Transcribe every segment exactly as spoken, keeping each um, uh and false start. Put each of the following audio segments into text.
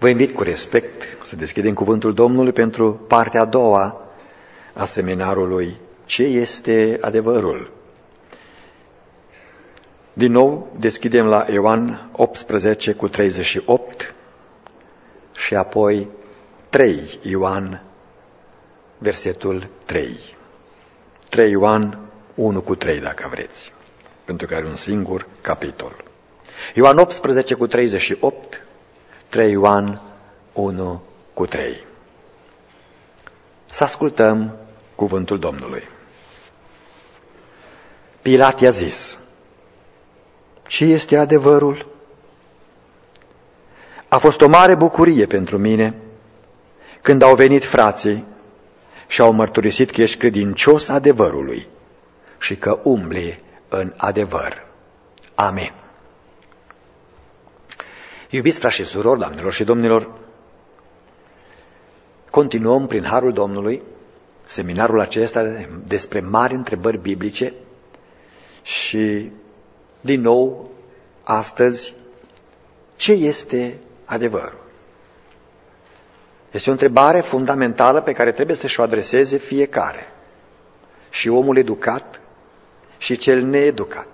Vă invit cu respect să deschidem cuvântul Domnului pentru partea a doua a seminarului Ce este adevărul? Din nou deschidem la Ioan optsprezece cu treizeci și opt și apoi trei Ioan, versetul trei. trei Ioan unu cu trei, dacă vreți, pentru că are un singur capitol. Ioan optsprezece cu treizeci și opt, trei Ioan unu cu trei. Să ascultăm cuvântul Domnului. Pilat i-a zis: ce este adevărul? A fost o mare bucurie pentru mine când au venit frații și au mărturisit că ești credincios adevărului și că umbli în adevăr. Amin. Iubiți frați și surori, doamnelor și domnilor, continuăm prin harul Domnului seminarul acesta despre mari întrebări biblice și, din nou, astăzi, ce este adevărul? Este o întrebare fundamentală pe care trebuie să-și o adreseze fiecare, și omul educat și cel needucat,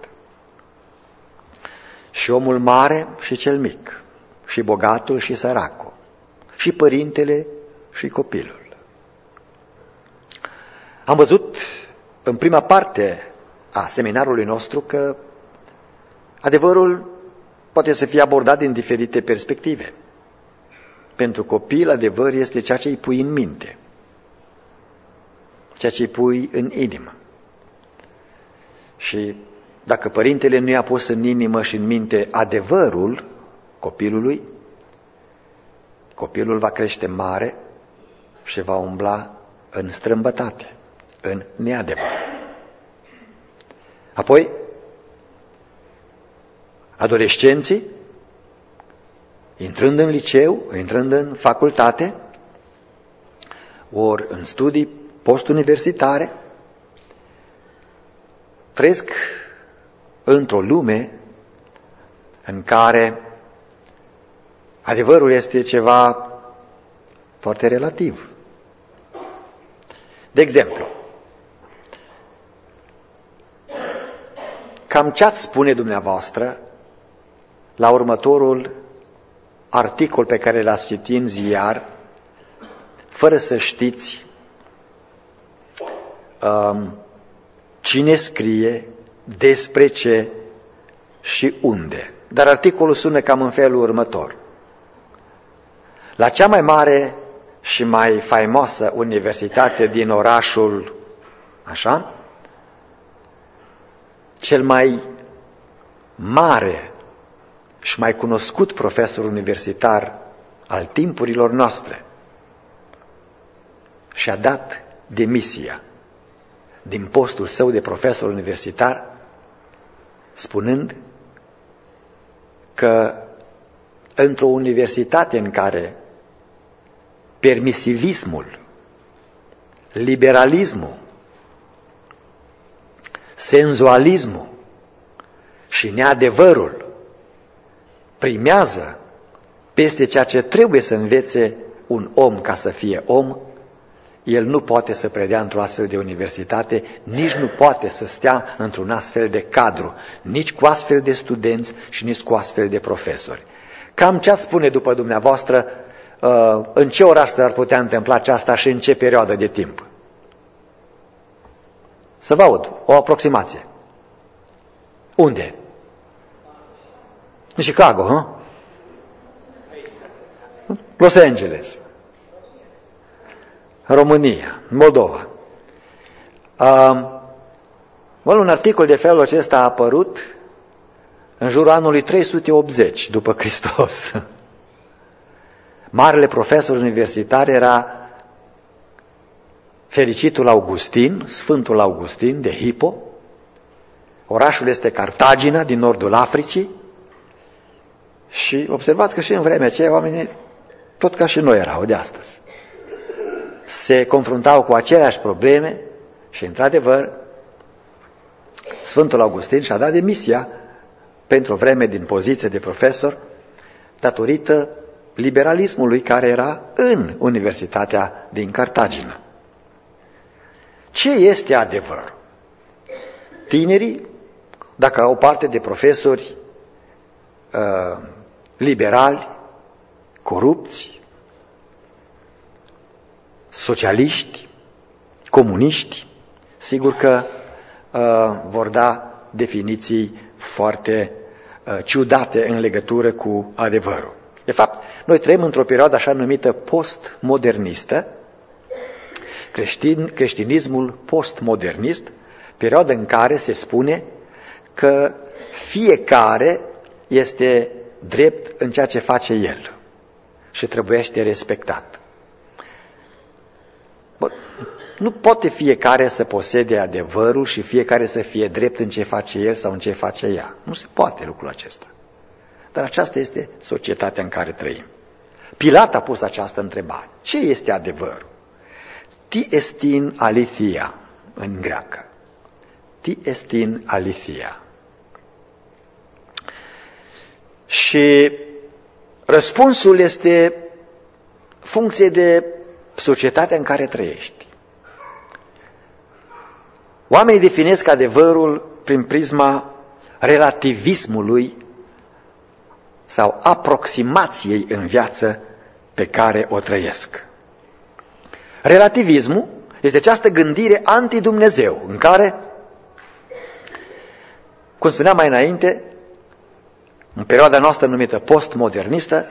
și omul mare și cel mic, și bogatul și săracul, și părintele și copilul. Am văzut în prima parte a seminarului nostru că adevărul poate să fie abordat din diferite perspective. Pentru copil, adevăr este ceea ce îi pui în minte, ceea ce îi pui în inimă. Și dacă părintele nu i-a pus în inimă și în minte adevărul copilului, copilul va crește mare și va umbla în strâmbătate, în neadevăr. Apoi, adolescenții, intrând în liceu, intrând în facultate, ori în studii postuniversitare, trăiesc într-o lume în care adevărul este ceva foarte relativ. De exemplu, cam ce ați spune dumneavoastră la următorul articol pe care l-ați citit în ziar, fără să știți um, cine scrie, despre ce și unde. Dar articolul sună cam în felul următor: la cea mai mare și mai faimoasă universitate din orașul, așa, cel mai mare și mai cunoscut profesor universitar al timpurilor noastre și-a dat demisia din postul său de profesor universitar, spunând că într-o universitate în care permisivismul, liberalismul, senzualismul și neadevărul primează peste ceea ce trebuie să învețe un om ca să fie om, el nu poate să predea într-o astfel de universitate, nici nu poate să stea într-un astfel de cadru, nici cu astfel de studenți și nici cu astfel de profesori. Cam ce ați spune după dumneavoastră, în ce oraș s-ar putea întâmpla aceasta și în ce perioadă de timp? Să vă aud, o aproximație. Unde? În Chicago, hă? Los Angeles. România, Moldova. Uh, un articol de felul acesta a apărut în jurul anului trei sute optzeci după Hristos. Marele profesor universitar era fericitul Augustin, Sfântul Augustin de Hippo. Orașul este Cartagina, din nordul Africii. Și observați că și în vremea aceea oamenii, tot ca și noi erau de astăzi, se confruntau cu aceleași probleme și, într-adevăr, Sfântul Augustin și-a dat demisia pentru o vreme din poziție de profesor, datorită liberalismului care era în Universitatea din Cartagina. Ce este adevăr? Tinerii, dacă au parte de profesori uh, liberali, corupți, socialiști, comuniști, sigur că uh, vor da definiții foarte uh, ciudate în legătură cu adevărul. De fapt, noi trăim într-o perioadă așa numită postmodernistă, creștin, creștinismul postmodernist, perioadă în care se spune că fiecare este drept în ceea ce face el și trebuiește respectat. Bă, nu poate fiecare să posede adevărul și fiecare să fie drept în ce face el sau în ce face ea. Nu se poate lucrul acesta. Dar aceasta este societatea în care trăim. Pilat a pus această întrebare. Ce este adevărul? Ti estin alithia în greacă. Ti estin alithia. Și răspunsul este funcție de societatea în care trăiești. Oamenii definesc adevărul prin prisma relativismului sau aproximației în viață pe care o trăiesc. Relativismul este această gândire anti-Dumnezeu, în care, cum spuneam mai înainte, în perioada noastră numită postmodernistă,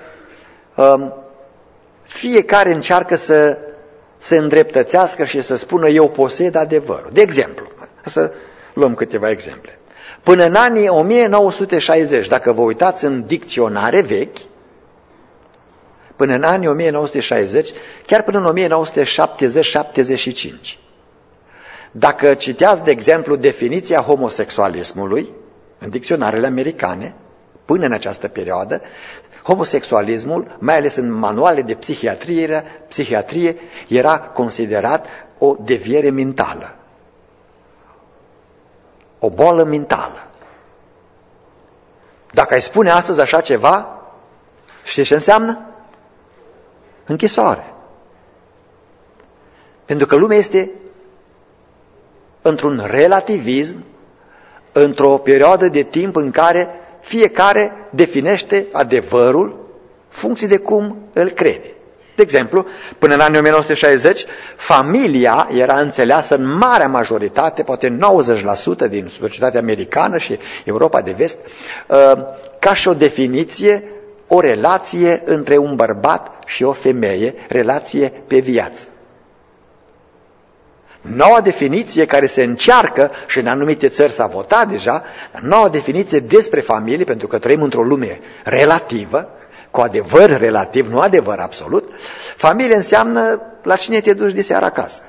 fiecare încearcă să se îndreptățească și să spună eu posed adevărul. De exemplu, să luăm câteva exemple. Până în anii o mie nouă sute șaizeci, dacă vă uitați în dicționare vechi, până în anii o mie nouă sute șaizeci, chiar până în o mie nouă sute șaptezeci șaptezeci și cinci, dacă citeați, de exemplu, definiția homosexualismului în dicționarele americane, până în această perioadă, homosexualismul, mai ales în manuale de psihiatrie, psihiatrie era considerat o deviere mentală. O boală mentală. Dacă ai spune astăzi așa ceva, știi ce înseamnă? Închisoare. Pentru că lumea este într-un relativism, într-o perioadă de timp în care fiecare definește adevărul funcție de cum îl crede. De exemplu, până în anii o mie nouă sute șaizeci, familia era înțeleasă în marea majoritate, poate nouăzeci la sută din societatea americană și Europa de Vest, ca și o definiție, o relație între un bărbat și o femeie, relație pe viață. Noua definiție care se încearcă, și în anumite țări s-a votat deja, noua definiție despre familie, pentru că trăim într-o lume relativă, cu adevăr relativ, nu adevăr absolut, familie înseamnă la cine te duci de seara acasă.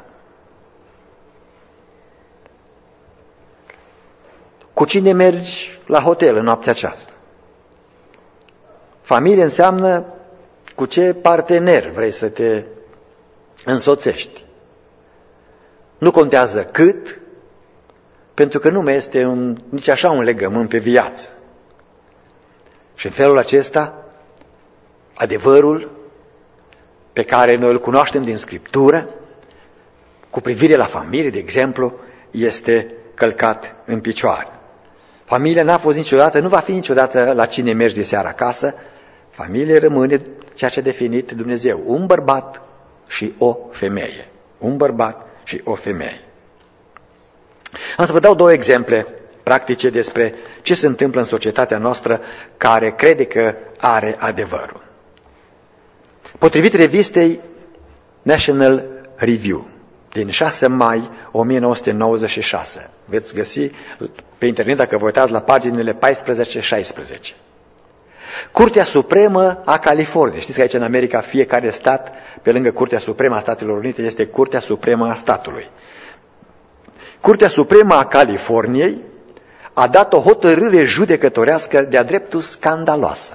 Cu cine mergi la hotel în noaptea aceasta. Familie înseamnă cu ce partener vrei să te însoțești. Nu contează cât, pentru că nu mai este un, nici așa un legământ pe viață. Și în felul acesta, adevărul pe care noi îl cunoaștem din Scriptură, cu privire la familie, de exemplu, este călcat în picioare. Familia n-a fost niciodată, nu va fi niciodată la cine mergi de seară acasă. Familie rămâne ceea ce a definit Dumnezeu, un bărbat și o femeie. Un bărbat și o femeie. Am să vă dau două exemple practice despre ce se întâmplă în societatea noastră care crede că are adevărul. Potrivit revistei National Review din șase mai o mie nouă sute nouăzeci și șase, veți găsi pe internet dacă vă uitați la paginile paisprezece șaisprezece. Curtea Supremă a Californiei. Știți că aici în America fiecare stat, pe lângă Curtea Supremă a Statelor Unite, este Curtea Supremă a statului. Curtea Supremă a Californiei a dat o hotărâre judecătorească de-a dreptul scandaloasă.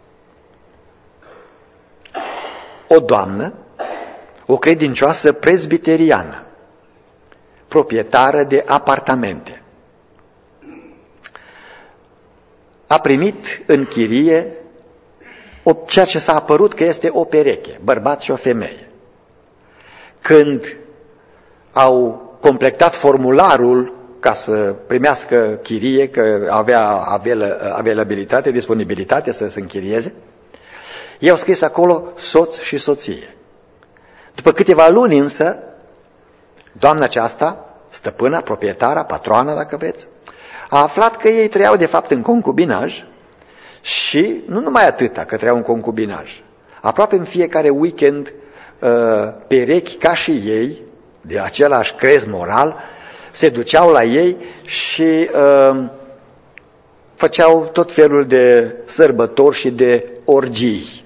O doamnă, o credincioasă prezbiteriană, proprietară de apartamente, a primit în chirie o, ceea ce s-a apărut că este o pereche, bărbat și o femeie. Când au completat formularul ca să primească chirie, că avea availabilitate, disponibilitate să se închirieze, ei au scris acolo soț și soție. După câteva luni însă, doamna aceasta, stăpâna, proprietara, patroana, dacă vreți, a aflat că ei trăiau de fapt în concubinaj și nu numai atâta că trăiau în concubinaj. Aproape în fiecare weekend, perechi ca și ei, de același crez moral, se duceau la ei și uh, făceau tot felul de sărbători și de orgii.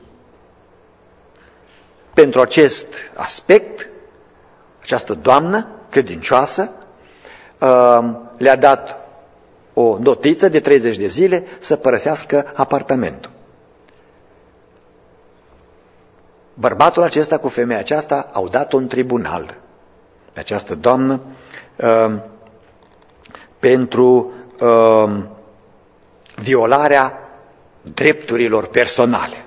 Pentru acest aspect, această doamnă credincioasă uh, le-a dat o notiță de treizeci de zile să părăsească apartamentul. Bărbatul acesta cu femeia aceasta au dat-o în tribunal pe această doamnă uh, pentru uh, violarea drepturilor personale.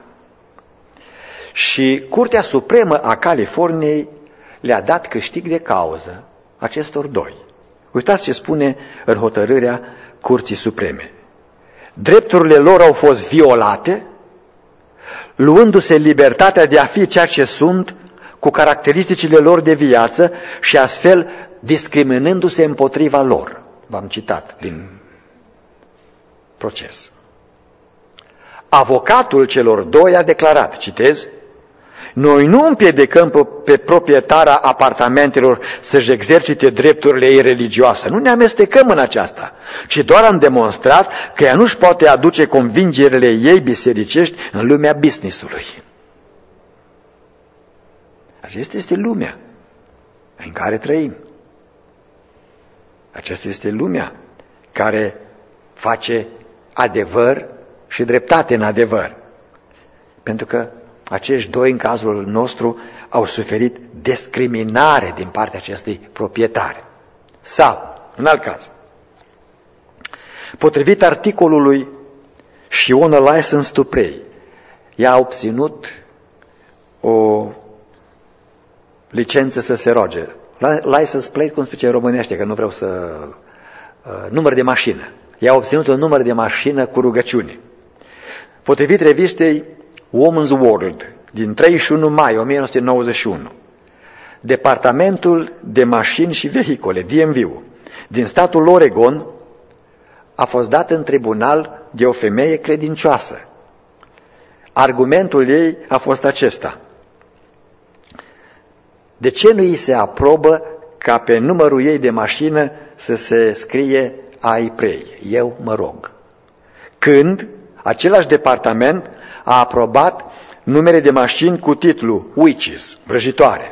Și Curtea Supremă a Californiei le-a dat câștig de cauză acestor doi. Uitați ce spune în hotărârea Curții Supreme. Drepturile lor au fost violate, luându-se libertatea de a fi ceea ce sunt, cu caracteristicile lor de viață și astfel discriminându-se împotriva lor. V-am citat din proces. Avocatul celor doi a declarat, citez, noi nu împiedicăm pe proprietara apartamentelor să-și exercite drepturile ei religioase. Nu ne amestecăm în aceasta, ci doar am demonstrat că ea nu-și poate aduce convingerile ei bisericești în lumea business-ului. Aceasta este lumea în care trăim. Aceasta este lumea care face adevăr și dreptate în adevăr. Pentru că acești doi, în cazul nostru, au suferit discriminare din partea acestei proprietare. Sau, în alt caz, potrivit articolului și on a license to pray, ea a obținut o licență să se roage. License plate, cum zice în românește, că nu vreau să... Uh, număr de mașină. Ea a obținut un număr de mașină cu rugăciune. Potrivit revistei Woman's World, din treizeci și unu mai o mie nouă sute nouăzeci și unu, Departamentul de Mașini și Vehicole, D M V-ul, din statul Oregon, a fost dat în tribunal de o femeie credincioasă. Argumentul ei a fost acesta. De ce nu îi se aprobă ca pe numărul ei de mașină să se scrie I pray, eu mă rog? Când același departament a aprobat numere de mașini cu titlu witches, vrăjitoare,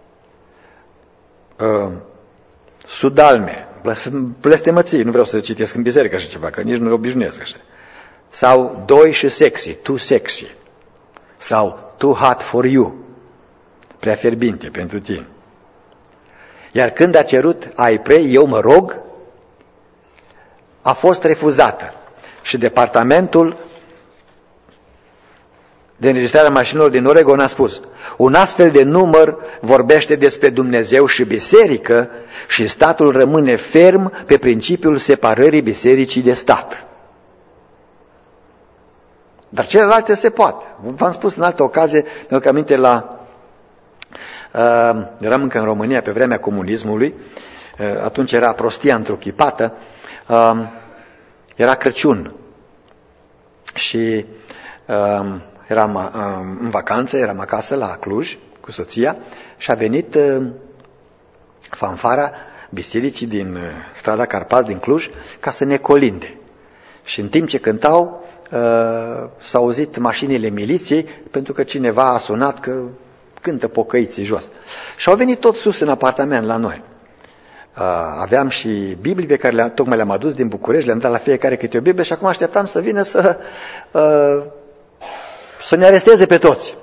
uh, sudalme, blestemății, nu vreau să citesc în biserică așa ceva, că nici nu obișnuiesc așa, sau doi și sexy, too sexy, sau too hot for you, prea fierbinte pentru tine. Iar când a cerut I pray, eu mă rog, a fost refuzată. Și departamentul de înregistrare a mașinilor din Oregon a spus, un astfel de număr vorbește despre Dumnezeu și biserică și statul rămâne ferm pe principiul separării bisericii de stat. Dar celelalte se poate. V-am spus în altă ocazie, mi-aduc aminte la... Uh, eram încă în România pe vremea comunismului, uh, atunci era prostia întruchipată, uh, era Crăciun și uh, eram uh, în vacanță, eram acasă la Cluj cu soția și a venit uh, fanfara bisericii din uh, strada Carpați din Cluj ca să ne colinde. Și în timp ce cântau, uh, s-au auzit mașinile miliției pentru că cineva a sunat că cântă pocăiții jos. Și au venit tot sus în apartament la noi. Uh, aveam și Biblii pe care le tocmai le-am adus din București, le-am dat la fiecare câte o Biblie și acum așteptam să vină să, uh, să ne aresteze pe toți.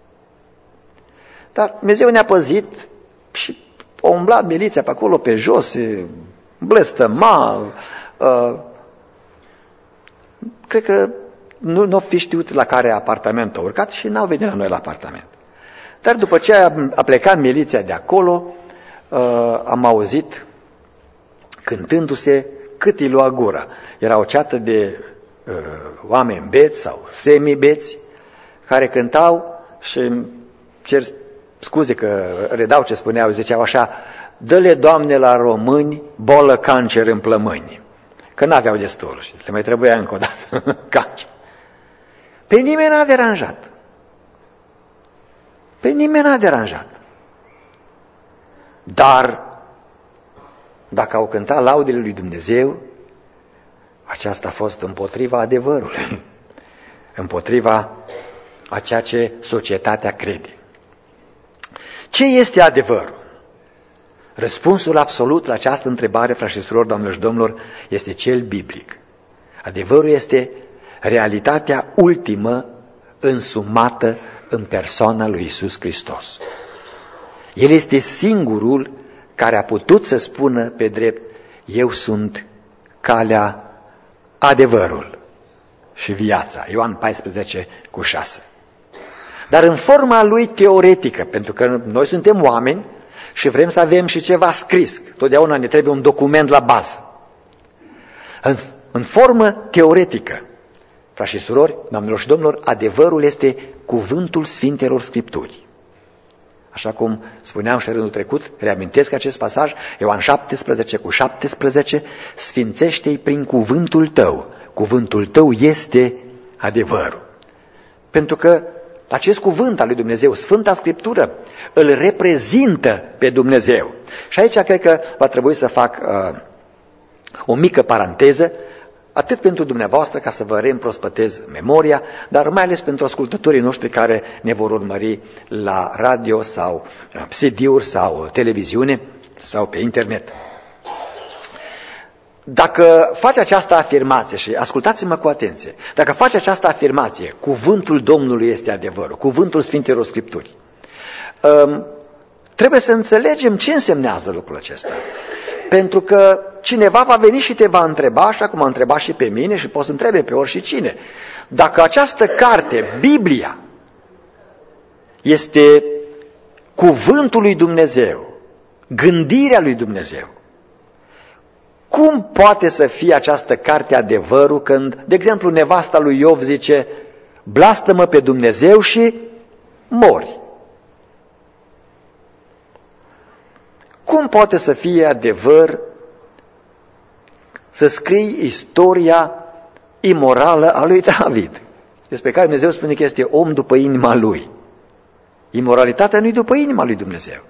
Dar Dumnezeu ne-a păzit și a umblat miliția pe acolo, pe jos, blestăma. Uh, cred că nu, nu fi știut la care apartament a urcat și n-au venit la noi la apartament. Dar după ce a plecat miliția de acolo, am auzit cântându-se cât îi lua gura. Era o ceată de uh, oameni beți sau semi-beți care cântau și îmi cer scuze că redau ce spuneau, ziceau așa: dă-le, Doamne, la români bolă cancer în plămâni. Că n-aveau destul și le mai trebuia încă o dată cancer. Pe nimeni n-a deranjat. Pe nimeni n-a deranjat. Dar dacă au cântat laudele lui Dumnezeu, aceasta a fost împotriva adevărului, împotriva a ceea ce societatea crede. Ce este adevărul? Răspunsul absolut la această întrebare, frați și surori, doamnelor și domnilor, este cel biblic. Adevărul este realitatea ultimă însumată în persoana lui Iisus Hristos. El este singurul care a putut să spună pe drept: eu sunt calea, adevărul și viața. Ioan paisprezece cu șase. Dar în forma lui teoretică, pentru că noi suntem oameni și vrem să avem și ceva scris. Totdeauna ne trebuie un document la bază. În, în formă teoretică, frați și surori, doamnelor și domnilor, adevărul este cuvântul Sfintelor Scripturi. Așa cum spuneam și rândul trecut, reamintesc acest pasaj, Ioan șaptesprezece cu șaptesprezece, sfințește-i prin cuvântul tău. Cuvântul tău este adevărul. Pentru că acest cuvânt al lui Dumnezeu, Sfânta Scriptură, îl reprezintă pe Dumnezeu. Și aici cred că va trebui să fac uh, o mică paranteză, atât pentru dumneavoastră, ca să vă reîmprospătez memoria, dar mai ales pentru ascultătorii noștri care ne vor urmări la radio sau C D-uri sau televiziune sau pe internet. Dacă faci această afirmație, și ascultați-mă cu atenție, dacă faci această afirmație, cuvântul Domnului este adevărul, cuvântul Sfintelor Scripturi, trebuie să înțelegem ce însemnează lucrul acesta. Pentru că cineva va veni și te va întreba, așa cum a întrebat și pe mine și poți să întrebe pe oricine, dacă această carte, Biblia, este cuvântul lui Dumnezeu, gândirea lui Dumnezeu, cum poate să fie această carte adevărul când, de exemplu, nevasta lui Iov zice: blastămă pe Dumnezeu și mori? Cum poate să fie adevăr să scrii istoria imorală a lui David, despre care Dumnezeu spune că este om după inima lui? Imoralitatea nu-i după inima lui Dumnezeu.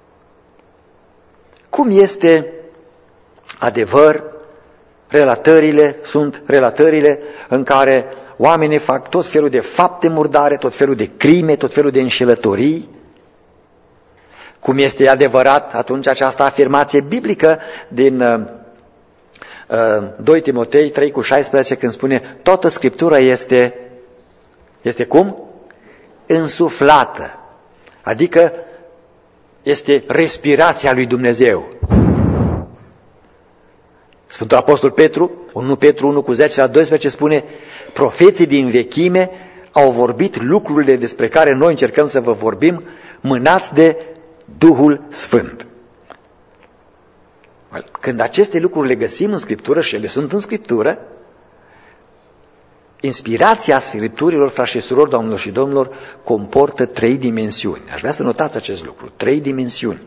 Cum este adevăr? Relatările sunt relatările în care oamenii fac tot felul de fapte murdare, tot felul de crime, tot felul de înșelătorii. Cum este adevărat atunci această afirmație biblică din uh, uh, doi Timotei trei cu șaisprezece, când spune: toată Scriptura este, este cum? Însuflată. Adică este respirația lui Dumnezeu. Sfântul Apostol Petru, unu Petru unu cu zece la doisprezece, spune: profeții din vechime au vorbit lucrurile despre care noi încercăm să vă vorbim, mânați de Duhul Sfânt. Când aceste lucruri le găsim în Scriptură și ele sunt în Scriptură, inspirația Scripturilor, frați și surori, doamnelor și domnilor, comportă trei dimensiuni. Aș vrea să notați acest lucru. Trei dimensiuni.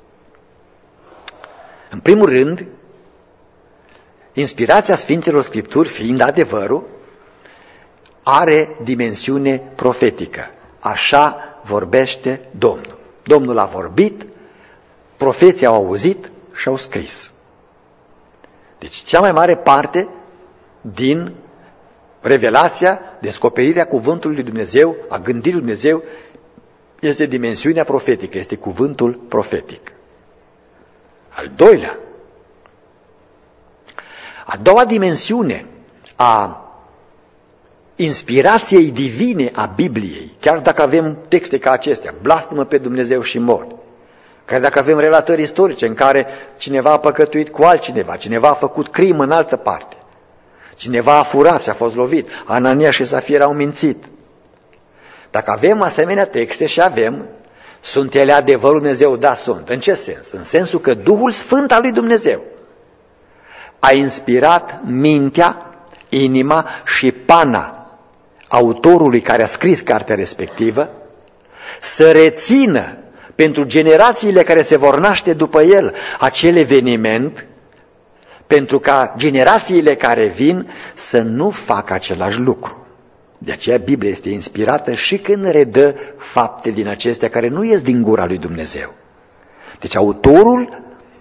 În primul rând, inspirația Sfintelor Scripturi, fiind adevărul, are dimensiune profetică. Așa vorbește Domnul. Domnul a vorbit, profeții au auzit și au scris. Deci cea mai mare parte din revelația, descoperirea cuvântului lui Dumnezeu, a gândirii lui Dumnezeu, este dimensiunea profetică, este cuvântul profetic. Al doilea, a doua dimensiune a inspirației divine a Bibliei, chiar dacă avem texte ca acestea, blastămă pe Dumnezeu și mori, chiar dacă avem relatări istorice în care cineva a păcătuit cu altcineva, cineva a făcut crimă în altă parte, Cineva a furat și a fost lovit. Anania și Safira au mințit. Dacă avem asemenea texte și avem, sunt ele adevărul Dumnezeu? Da, sunt. În ce sens? În sensul că Duhul Sfânt al lui Dumnezeu a inspirat mintea, inima și pana autorului care a scris cartea respectivă să rețină pentru generațiile care se vor naște după el acel eveniment, pentru ca generațiile care vin să nu facă același lucru. De aceea Biblia este inspirată și când redă fapte din acestea care nu ies din gura lui Dumnezeu. Deci autorul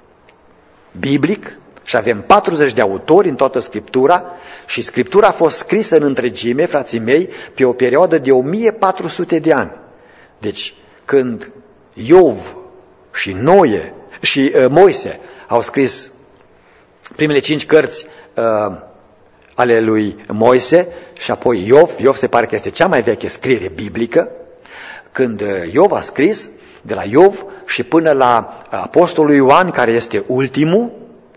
biblic, și avem patruzeci de autori în toată Scriptura, și Scriptura a fost scrisă în întregime, frații mei, pe o perioadă de o mie patru sute de ani. Deci când Iov și Noe și uh, Moise au scris primele cinci cărți uh, ale lui Moise și apoi Iov, Iov se pare că este cea mai veche scriere biblică, când Iov a scris, de la Iov și până la Apostolul Ioan, care este ultimul,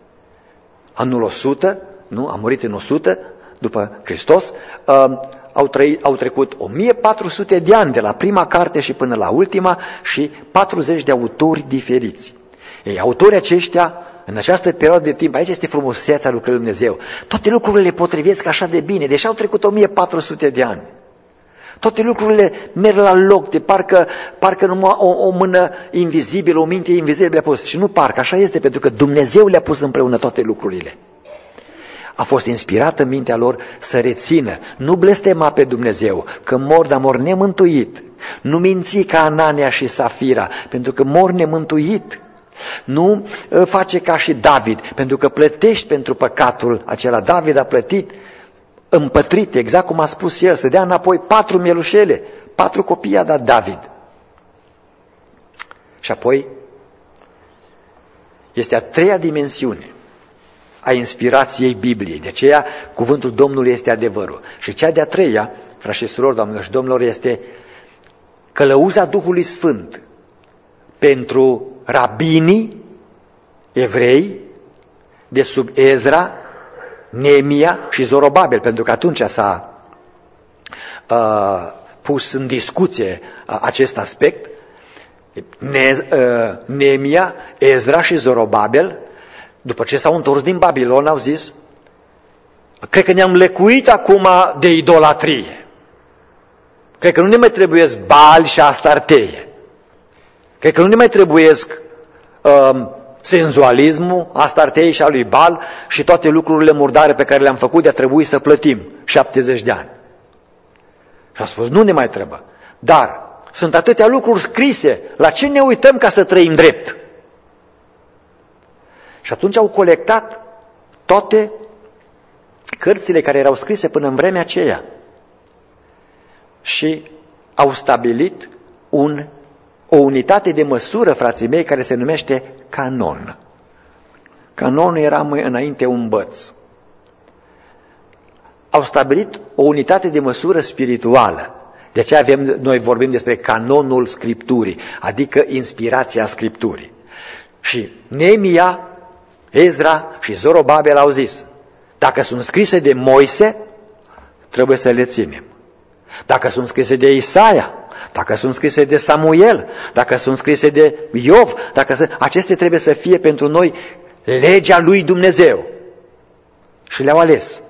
anul o sută, nu? A murit în o sută după Hristos, uh, au, trăit, au trecut o mie patru sute de ani de la prima carte și până la ultima și patruzeci de autori diferiți. Ei, autorii aceștia, în această perioadă de timp, aici este frumusețea lucrării lui Dumnezeu, toate lucrurile le potrivesc așa de bine, deși au trecut o mie patru sute de ani. Toate lucrurile merg la loc, de parcă, parcă numai o, o mână invizibilă, o minte invizibilă le-a pus. Și nu parcă, așa este, pentru că Dumnezeu le-a pus împreună toate lucrurile. A fost inspirată mintea lor să rețină, nu blestema pe Dumnezeu, că mor, dar mor nemântuit. Nu minți ca Anania și Safira, pentru că mor nemântuit. Nu face ca și David, pentru că plătești pentru păcatul acela. David a plătit împătrit, exact cum a spus el, să dea înapoi patru mielușele, patru copii a dat David. Și apoi este a treia dimensiune a inspirației Bibliei. De aceea cuvântul Domnului este adevărul. Și cea de-a treia, frați și surori, doamnelor și domnilor, este călăuza Duhului Sfânt pentru rabinii evrei de sub Ezra, Neemia și Zorobabel, pentru că atunci s-a uh, pus în discuție uh, acest aspect. Ne, uh, Neemia, Ezra și Zorobabel, după ce s-au întors din Babilon, au zis: cred că ne-am lecuit acum de idolatrie. Cred că nu ne mai trebuiesc Baali și Astarteie. Cred că nu ne mai trebuiesc uh, senzualismul, Astartei și a lui Baal și toate lucrurile murdare pe care le-am făcut, de a trebui să plătim șaptezeci de ani. Și a spus: nu ne mai trebuie. Dar sunt atâtea lucruri scrise, la ce ne uităm ca să trăim drept? Și atunci au colectat toate cărțile care erau scrise până în vremea aceea și au stabilit un o unitate de măsură, frații mei, care se numește canon. Canonul era mai înainte un băț. Au stabilit o unitate de măsură spirituală. De aceea avem, noi vorbim despre canonul Scripturii, adică inspirația Scripturii. Și Neemia, Ezra și Zorobabel au zis: dacă sunt scrise de Moise, trebuie să le ținem. Dacă sunt scrise de Isaia, dacă sunt scrise de Samuel, dacă sunt scrise de Iov, dacă sunt... acestea trebuie să fie pentru noi legea lui Dumnezeu. Și le-au ales.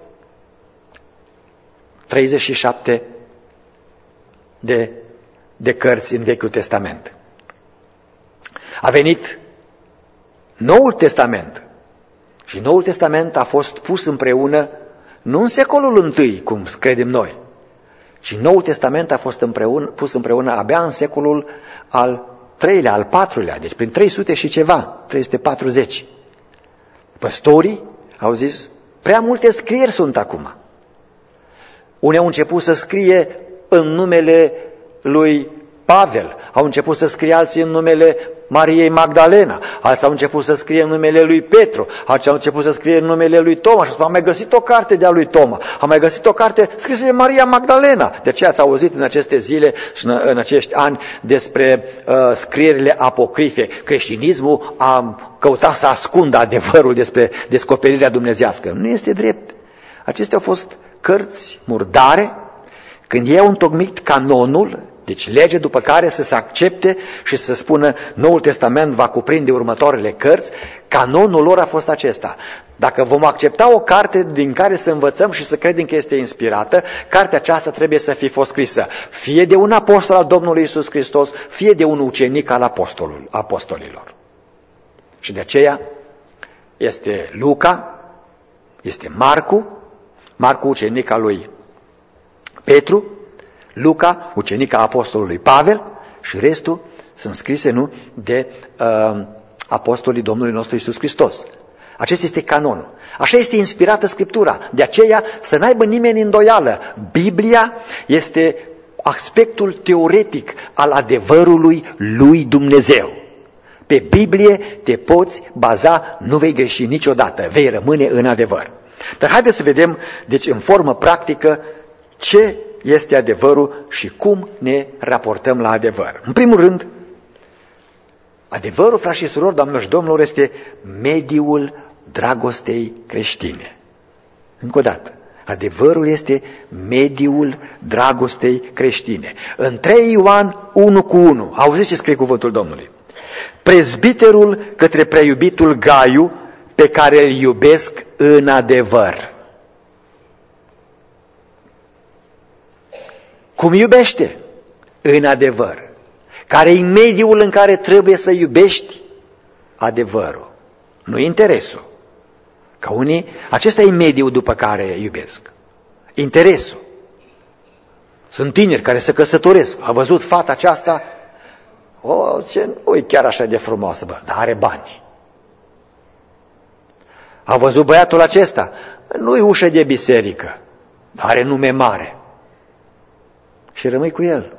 treizeci și șapte de, de cărți în Vechiul Testament. A venit Noul Testament. Și Noul Testament a fost pus împreună, nu în secolul întâi, cum credem noi, ci Noul Testament a fost împreună, pus împreună abia în secolul al treilea, al patrulea, deci prin trei sute și ceva, trei sute patruzeci. Păstorii au zis: prea multe scrieri sunt acum. Unii au început să scrie în numele lui Pavel, au început să scrie alții în numele Mariei Magdalena, alții au început să scrie în numele lui Petru, alții au început să scrie în numele lui Toma și spune: am mai găsit o carte de-a lui Toma, am mai găsit o carte scrisă de Maria Magdalena. De aceea ați auzit în aceste zile și în, în acești ani despre uh, scrierile apocrife. Creștinismul a căutat să ascundă adevărul despre descoperirea dumnezească. Nu este drept. Acestea au fost cărți murdare. Când ei au întocmit canonul, deci lege după care să se accepte și să spună Noul Testament va cuprinde următoarele cărți, canonul lor a fost acesta. Dacă vom accepta o carte din care să învățăm și să credem că este inspirată, cartea aceasta trebuie să fie fost scrisă fie de un apostol al Domnului Iisus Hristos, fie de un ucenic al apostolul, apostolilor. Și de aceea este Luca, este Marcu, Marcu ucenic al lui Petru, Luca, ucenica apostolului Pavel, și restul sunt scrise, nu, de uh, apostolii Domnului nostru Iisus Hristos. Acesta este canonul. Așa este inspirată Scriptura. De aceea să n-aibă nimeni îndoială. Biblia este aspectul teoretic al adevărului lui Dumnezeu. Pe Biblie te poți baza, nu vei greși niciodată, vei rămâne în adevăr. Dar haideți să vedem, deci în formă practică, ce este adevărul și cum ne raportăm la adevăr. În primul rând, adevărul, frați și surori, doamnelor și domnilor, este mediul dragostei creștine. Încă o dată, adevărul este mediul dragostei creștine. În trei Ioan unu cu unu, auziți ce scrie cuvântul Domnului? Prezbiterul către preiubitul Gaiu, pe care îl iubesc în adevăr. Cum iubește? În adevăr. Care e mediul în care trebuie să iubești? Adevărul. Nu interesul. Ca unii, acesta e mediul după care iubesc. Interesul. Sunt tineri care se căsătoresc. A văzut fata aceasta? O, ce nu e chiar așa de frumoasă, bă, dar are bani. A văzut băiatul acesta? Nu-i ușă de biserică, dar are nume mare. Și rămâi cu el.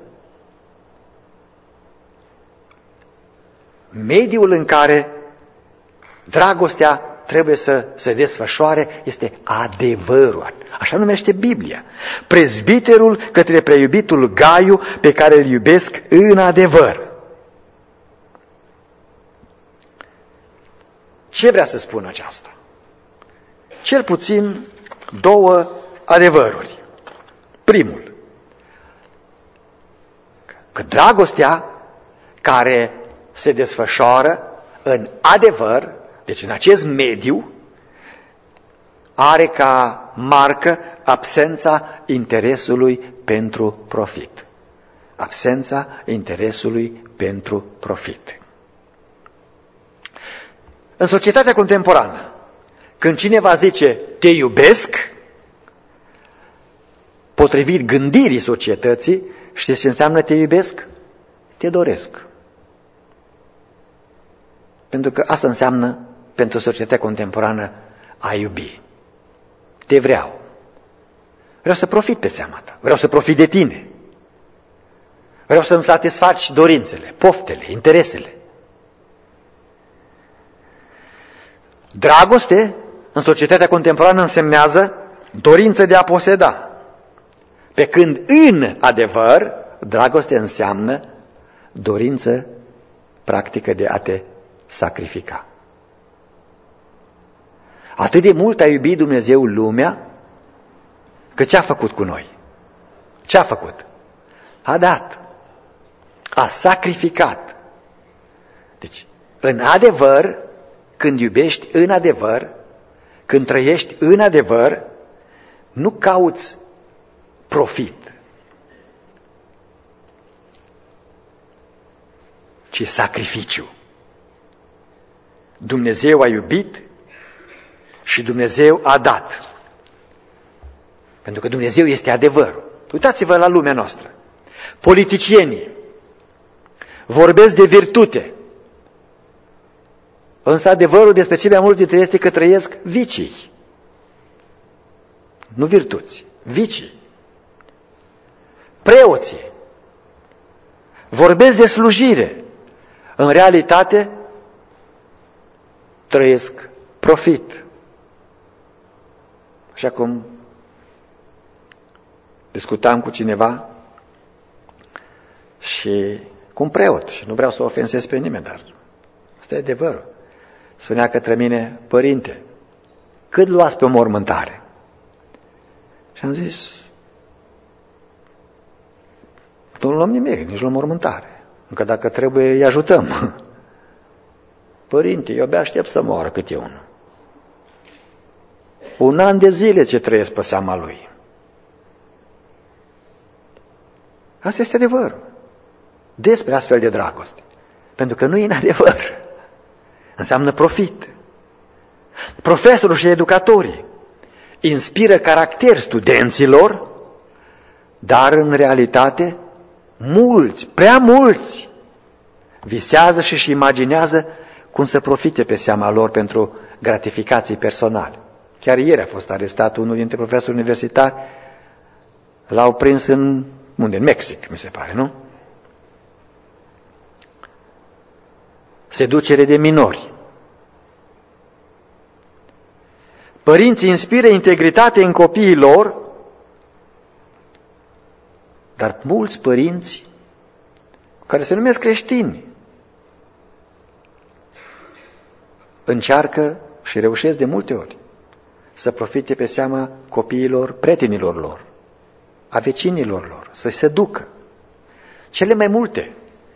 Mediul în care dragostea trebuie să se desfășoare este adevărul. Așa numește Biblia. Prezbiterul către preiubitul Gaiu, pe care îl iubesc în adevăr. Ce vrea să spună aceasta? Cel puțin două adevăruri. Primul, că dragostea care se desfășoară în adevăr, deci în acest mediu, are ca marcă absența interesului pentru profit. Absența interesului pentru profit. În societatea contemporană, când cineva zice te iubesc, potrivit gândirii societății, știți ce înseamnă te iubesc? Te doresc. Pentru că asta înseamnă pentru societatea contemporană a iubi. Te vreau. Vreau să profit pe seama ta. Vreau să profit de tine. Vreau să-mi satisfaci dorințele, poftele, interesele. Dragoste în societatea contemporană însemnează dorință de a poseda. Pe când în adevăr, dragoste înseamnă dorință practică de a te sacrifica. Atât de mult a iubit Dumnezeu lumea, că ce a făcut cu noi? Ce a făcut? A dat. A sacrificat. Deci, în adevăr, când iubești în adevăr, când trăiești în adevăr, nu cauți profit, ci sacrificiu. Dumnezeu a iubit și Dumnezeu a dat. Pentru că Dumnezeu este adevărul. Uitați-vă la lumea noastră. Politicienii vorbesc de virtute, însă adevărul despre cei mai mulți dintre ei este că trăiesc vicii. Nu virtuți, vicii. Preoții vorbesc de slujire, în realitate trăiesc profit. Așa cum discutam cu cineva și cu un preot, și nu vreau să ofensez pe nimeni, dar asta e adevărul. Spunea către mine: părinte, cât luați pe o mormântare? Și am zis, nu luăm nimic, nici luăm mormântare. Încă dacă trebuie, îi ajutăm. Părinte, eu abia aștept să moară cât e unul. Un an de zile ce trăiesc pe seama lui. Asta este adevărul. Despre astfel de dragoste. Pentru că nu e în adevăr. Înseamnă profit. Profesorul și educatorii inspiră caracter studenților, dar în realitate mulți, prea mulți, visează și își imaginează cum să profite pe seama lor pentru gratificații personale. Chiar ieri a fost arestat unul dintre profesori universitari, l-au prins în, unde? În Mexic, mi se pare, nu? Seducere de minori. Părinții inspiră integritate în copiii lor, dar mulți părinți care se numesc creștini încearcă și reușesc de multe ori să profite pe seama copiilor, prietenilor lor, a vecinilor lor, să se ducă. Cele mai multe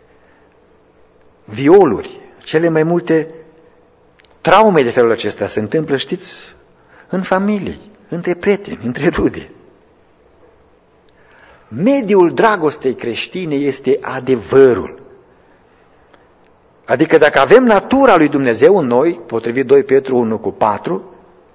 violuri, cele mai multe traume de felul acesta se întâmplă, știți, în familii, între prieteni, între rude. Mediul dragostei creștine este adevărul. Adică dacă avem natura lui Dumnezeu în noi, potrivit doi Petru unu cu patru,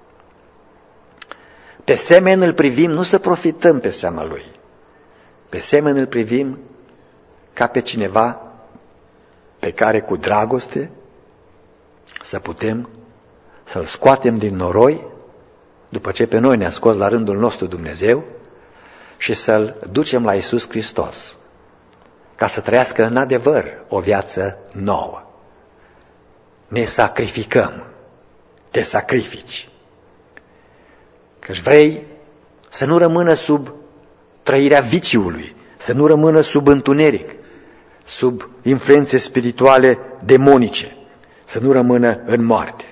pe semen îl privim nu să profităm pe seama lui. Pe semen îl privim ca pe cineva pe care cu dragoste să putem să-l scoatem din noroi, după ce pe noi ne-a scos la rândul nostru Dumnezeu, și să-l ducem la Iisus Hristos, ca să trăiască în adevăr o viață nouă. Ne sacrificăm, te sacrifici, că-și vrei să nu rămână sub trăirea viciului, să nu rămână sub întuneric, sub influențe spirituale demonice, să nu rămână în moarte.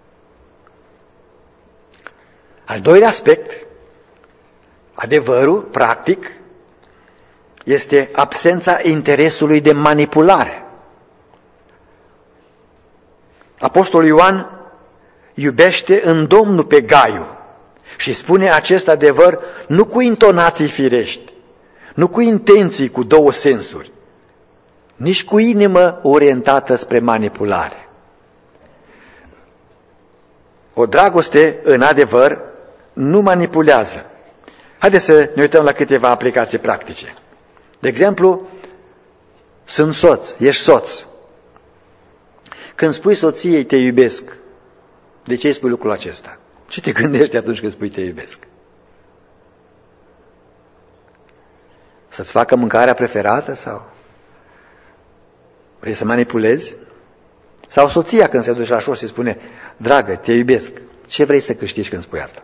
Al doilea aspect, adevărul, practic, este absența interesului de manipulare. Apostolul Ioan iubește în Domnul pe Gaiu și spune acest adevăr nu cu intonații firești, nu cu intenții cu două sensuri, nici cu inimă orientată spre manipulare. O dragoste, în adevăr, nu manipulează. Haideți să ne uităm la câteva aplicații practice. De exemplu, sunt soț, ești soț. Când spui soției te iubesc, de ce îi spui lucrul acesta? Ce te gândești atunci când spui te iubesc? Să-ți facă mâncarea preferată sau vrei să manipulezi? Sau soția când se duce la șor și spune, dragă, te iubesc, ce vrei să câștigi când spui asta?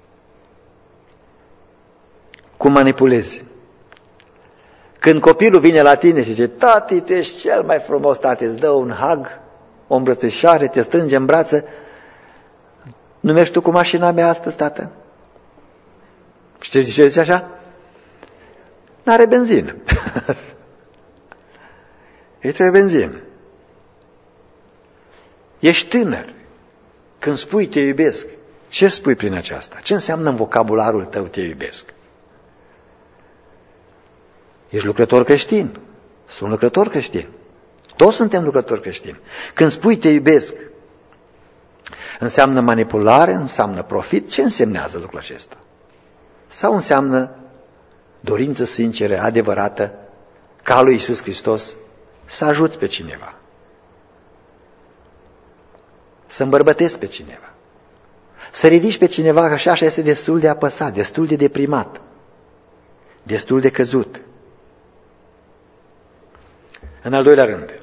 Cum manipulezi? Când copilul vine la tine și zice, tati, tu ești cel mai frumos, tati, îți dă un hug, o îmbrățișare, te strânge în brață, nu mergi tu cu mașina mea astăzi, tată? Știi ce zice așa? N-are benzină. Îi trebuie benzină. Ești tânăr. Când spui te iubesc, ce spui prin aceasta? Ce înseamnă în vocabularul tău te iubesc? Ești lucrător creștin. Sunt lucrător creștin. Toți suntem lucrători creștini. Când spui te iubesc, înseamnă manipulare, înseamnă profit? Ce însemnează lucrul acesta? Sau înseamnă dorință sinceră, adevărată, ca lui Iisus Hristos să ajuți pe cineva, să îmbărbătezi pe cineva, să ridici pe cineva, că și așa este destul de apăsat, destul de deprimat, destul de căzut. În al doilea rând,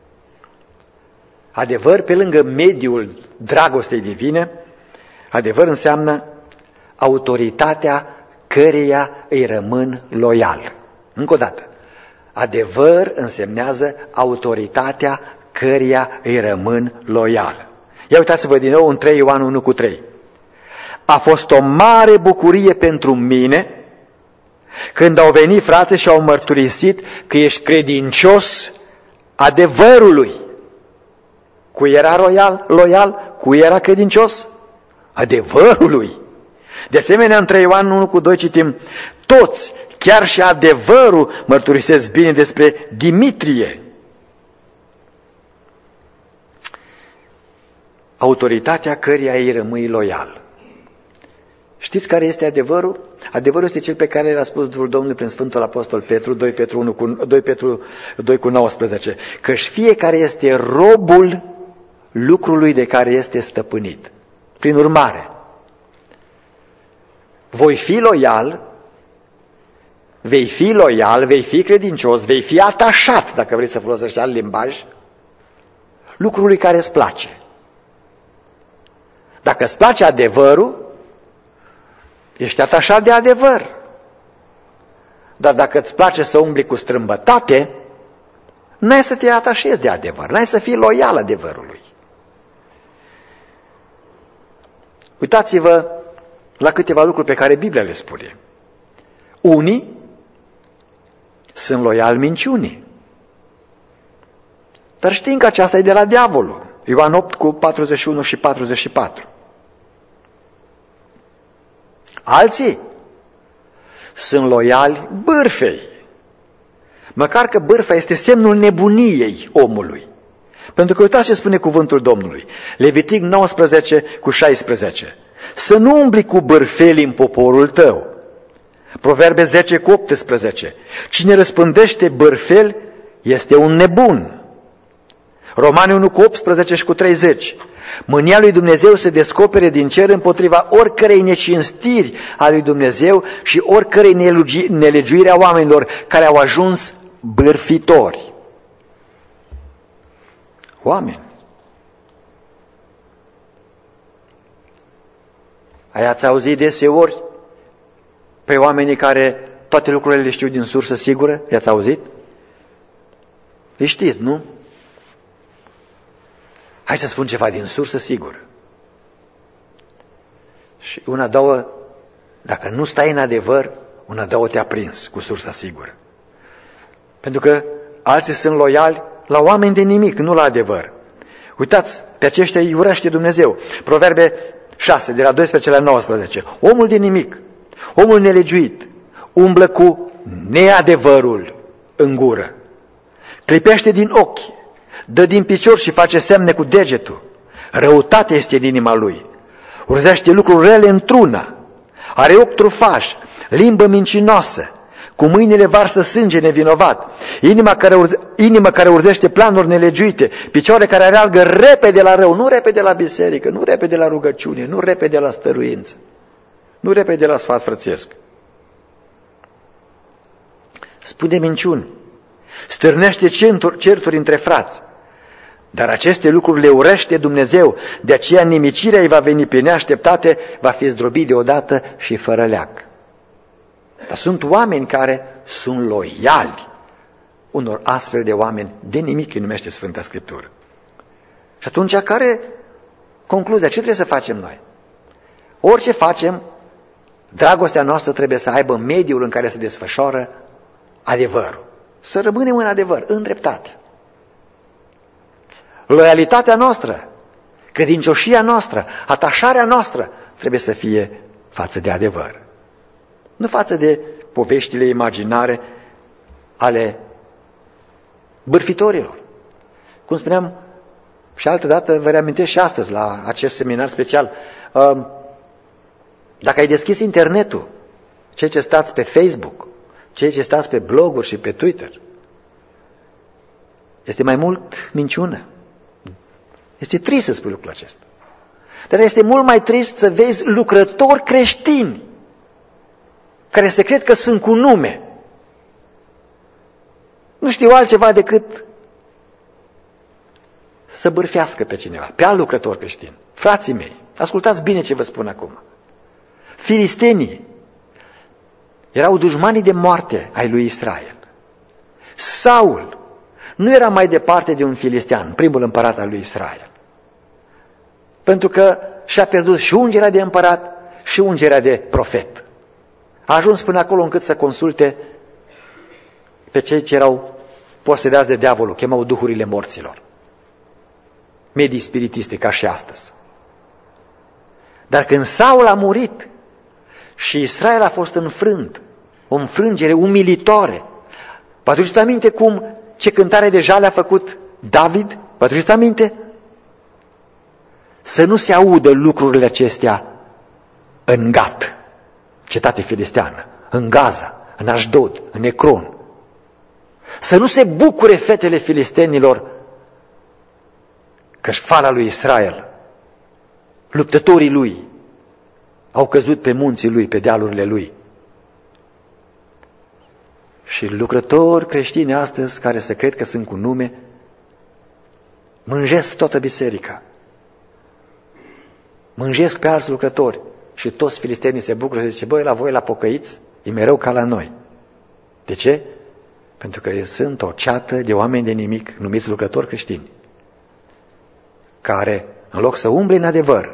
adevăr pe lângă mediul dragostei divine, adevăr înseamnă autoritatea căreia îi rămân loial. Încă o dată, adevăr însemnează autoritatea căreia îi rămân loial. Ia uitați-vă din nou în trei Ioan unu cu trei. a fost o mare bucurie pentru mine când au venit frate și au mărturisit că ești credincios adevărului. Cui era loial? loial? Cui era credincios? Adevărului. De asemenea, în trei Ioan unu cu doi citim, toți, chiar și adevărul, mărturisesc bine despre Dimitrie. Autoritatea căreia îi rămâi loial. Știți care este adevărul? Adevărul este cel pe care l-a spus Duhul Domnului prin Sfântul Apostol Petru, doi Petru unu cu, doi Petru doi cu nouăsprezece, căci fiecare este robul lucrului de care este stăpânit. Prin urmare, voi fi loial, vei fi loial, vei fi credincios, vei fi atașat, dacă vrei să folosești alt limbaj, lucrului care îți place. Dacă îți place adevărul, ești atașat de adevăr. Dar dacă îți place să umbli cu strâmbătate, n-ai să te atașezi de adevăr, n-ai să fii loial adevărului. Uitați-vă la câteva lucruri pe care Biblia le spune. Unii sunt loiali minciunii. Dar știm că aceasta e de la diavolul. Ioan opt cu patruzeci și unu și patruzeci și patru. Alții sunt loiali bârfei. Măcar că bârfa este semnul nebuniei omului. Pentru că uitați ce spune cuvântul Domnului. Levitic nouăsprezece cu șaisprezece. Să nu umbli cu bârfeli în poporul tău. Proverbe zece cu optsprezece. Cine răspândește bârfeli este un nebun. Romani unu cu optsprezece și cu treizeci. Mânia lui Dumnezeu se descopere din cer împotriva oricărei necinstiri a lui Dumnezeu și oricărei nelegiuiri a oamenilor care au ajuns bârfitori. Oameni. Ați auzit deseori pe oamenii care toate lucrurile le știu din sursă sigură? I-ați auzit? Îi știți, nu? Hai să spun ceva din sursă sigură. Și una, două, dacă nu stai în adevăr, una, două te-a prins cu sursa sigură. Pentru că alții sunt loiali la oameni de nimic, nu la adevăr. Uitați, pe aceștia îi urăște Dumnezeu. Proverbe șase, de la doisprezece la nouăsprezece. Omul de nimic, omul nelegiuit, umblă cu neadevărul în gură. Clipește din ochi, dă din picior și face semne cu degetul. Răutate este în inima lui. Urzește lucruri rele într-una. Are ochi trufași, limbă mincinoasă, cu mâinile varsă sânge nevinovat, inima care, urze, inima care urzește planuri nelegiuite, picioare care alergă repede la rău, nu repede la biserică, nu repede la rugăciune, nu repede la stăruință, nu repede la sfat frățesc. Spune minciuni, stârnește certuri, certuri între frați, dar aceste lucruri le urește Dumnezeu, de aceea nimicirea îi va veni pe neașteptate, va fi zdrobit deodată și fără leac. Dar sunt oameni care sunt loiali unor astfel de oameni, de nimic îi numește Sfânta Scriptură. Și atunci, care concluzia? Ce trebuie să facem noi? Orice facem, dragostea noastră trebuie să aibă mediul în care se desfășoară adevărul. Să rămânem în adevăr, în dreptate. Loialitatea noastră, credincioșia noastră, atașarea noastră trebuie să fie față de adevăr. Nu față de poveștile imaginare ale bârfitorilor. Cum spuneam și altă dată, vă reamintesc și astăzi la acest seminar special, dacă ai deschis internetul, cei ce stați pe Facebook, cei ce stați pe bloguri și pe Twitter, este mai mult minciună. Este trist să spui lucrul acesta. Dar este mult mai trist să vezi lucrători creștini care se cred că sunt cu nume. Nu știu altceva decât să bârfească pe cineva, pe alt lucrător creștin. Frații mei, ascultați bine ce vă spun acum. Filistenii erau dușmanii de moarte ai lui Israel. Saul nu era mai departe de un filistean, primul împărat al lui Israel. Pentru că și-a pierdut și ungerea de împărat și ungerea de profet. A ajuns până acolo încât să consulte pe cei ce erau posedați de diavolul, chemau duhurile morților. Medii spiritiste, ca și astăzi. Dar când Saul a murit și Israel a fost înfrânt, o înfrângere umilitoare, vă aduceți aminte cum, ce cântare de jale a făcut David? Vă aduceți aminte? Să nu se audă lucrurile acestea în Gat, cetate filisteană, în Gaza, în Ashdod, în Ecron. Să nu se bucure fetele filistenilor că șfala lui Israel, luptătorii lui, au căzut pe munții lui, pe dealurile lui. Și lucrători creștini astăzi, care se cred că sunt cu nume, mânjesc toată biserica. Mânjesc pe alți lucrători și toți filistenii se bucură și zice, băi, la voi la pocăiți, e mereu ca la noi. De ce? Pentru că sunt o ceată de oameni de nimic, numiți lucrători creștini, care, în loc să umble în adevăr,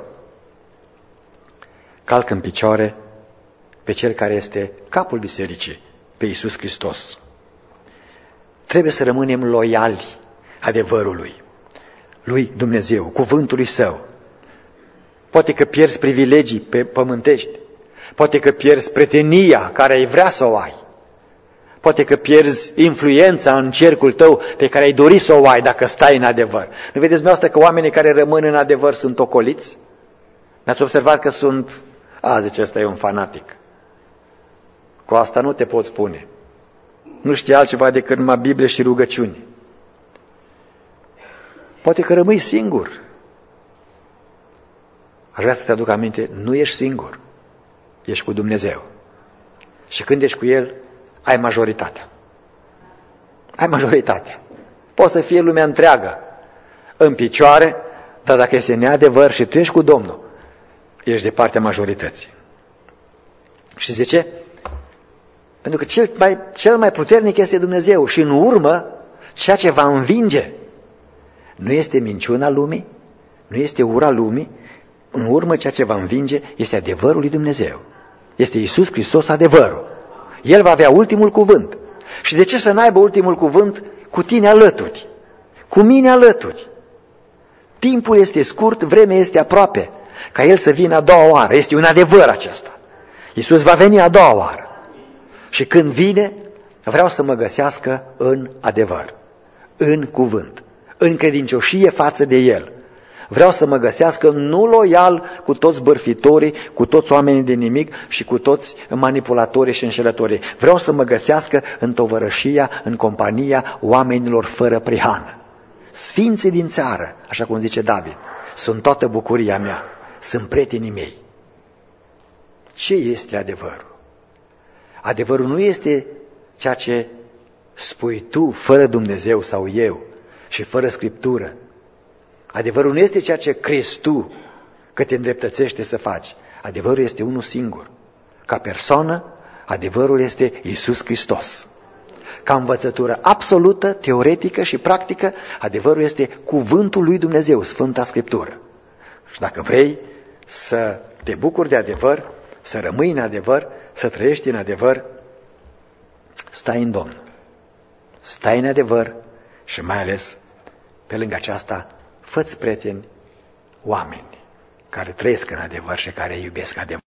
calcă în picioare pe cel care este capul bisericii, pe Iisus Hristos. Trebuie să rămânem loiali adevărului, lui Dumnezeu, cuvântului Său. Poate că pierzi privilegii pe pământești, poate că pierzi prietenia care ai vrea să o ai, poate că pierzi influența în cercul tău pe care ai dori să o ai dacă stai în adevăr. Nu vedeți dumneavoastră că oamenii care rămân în adevăr sunt ocoliți? Ne-ați observat că sunt, a, zice, ăsta e un fanatic. Cu asta nu te pot spune. Nu știe altceva decât numai Biblie și rugăciuni. Poate că rămâi singur. Aș vrea să te aduc aminte, nu ești singur. Ești cu Dumnezeu. Și când ești cu El, ai majoritatea. Ai majoritatea. Poți să fie lumea întreagă în picioare, dar dacă este neadevăr și tu ești cu Domnul, ești de partea majorității. Și zice, pentru că cel mai, cel mai puternic este Dumnezeu și în urmă, ceea ce va învinge nu este minciuna lumii, nu este ura lumii, în urmă ceea ce va învinge este adevărul lui Dumnezeu. Este Iisus Hristos adevărul. El va avea ultimul cuvânt. Și de ce să n-aibă ultimul cuvânt cu tine alături? Cu mine alături. Timpul este scurt, vremea este aproape, ca El să vină a doua oară. Este un adevăr acesta. Iisus va veni a doua oară. Și când vine, vreau să mă găsească în adevăr, în cuvânt, în credincioșie față de El. Vreau să mă găsească nu loial cu toți bârfitorii, cu toți oamenii de nimic și cu toți manipulatorii și înșelătorii. Vreau să mă găsească în tovărășia, în compania oamenilor fără prihană. Sfinții din țară, așa cum zice David, sunt toată bucuria mea, sunt prietenii mei. Ce este adevărul? Adevărul nu este ceea ce spui tu fără Dumnezeu sau eu și fără Scriptură. Adevărul nu este ceea ce crezi tu că te îndreptățește să faci. Adevărul este unul singur. Ca persoană, adevărul este Iisus Hristos. Ca învățătură absolută, teoretică și practică, adevărul este cuvântul lui Dumnezeu, Sfânta Scriptură. Și dacă vrei să te bucuri de adevăr, să rămâi în adevăr, să trăiești în adevăr, stai în Domnul. Stai în adevăr și mai ales, pe lângă aceasta, fă-ți prieteni oameni care trăiesc în adevăr și care iubesc adevăr.